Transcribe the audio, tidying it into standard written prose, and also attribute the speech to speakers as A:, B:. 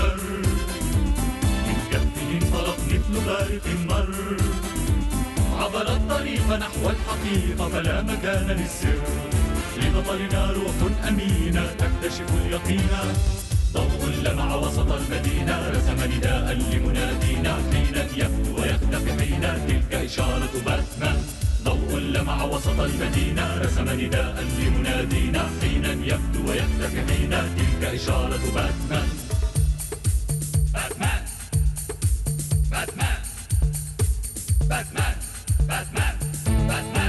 A: الشر، من كفه انطلق مثل بارق مر، عبر الطريق نحو الحقيقة فلا مكان للسر، لبطلنا روح أمينة تكتشف اليقين، ضوء لمع وسط المدينة رسم نداء لمنادينا، حين يبدو ويختفي حين تلك إشارة باتمان، ضوء لمع وسط المدينة رسم نداء لمنادينا، حين يبدو ويختفي حين تلك إشارة باتمان. باتمان باتمان باتمان باتمان باتمان